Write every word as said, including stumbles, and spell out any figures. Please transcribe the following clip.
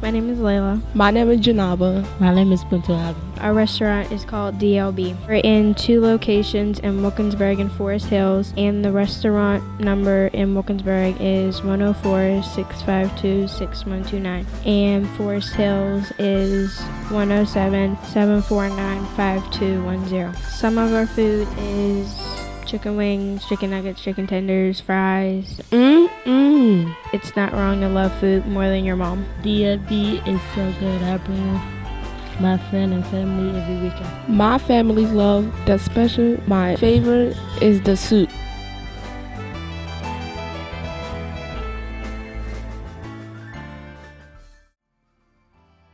My name is Layla. My name is Janaba. My name is Punto Abby. Our restaurant is called D L B. We're in two locations in Wilkinsburg and Forest Hills, and the restaurant number in Wilkinsburg is one oh four, six five two, six one two nine, and Forest Hills is one oh seven, seven four nine, five two one zero. Some of our food is chicken wings, chicken nuggets, chicken tenders, fries. Mm-mm. It's not wrong to love food more than your mom. D L B is so good. I bring my friend and family every weekend. My family love the special. My favorite is the soup.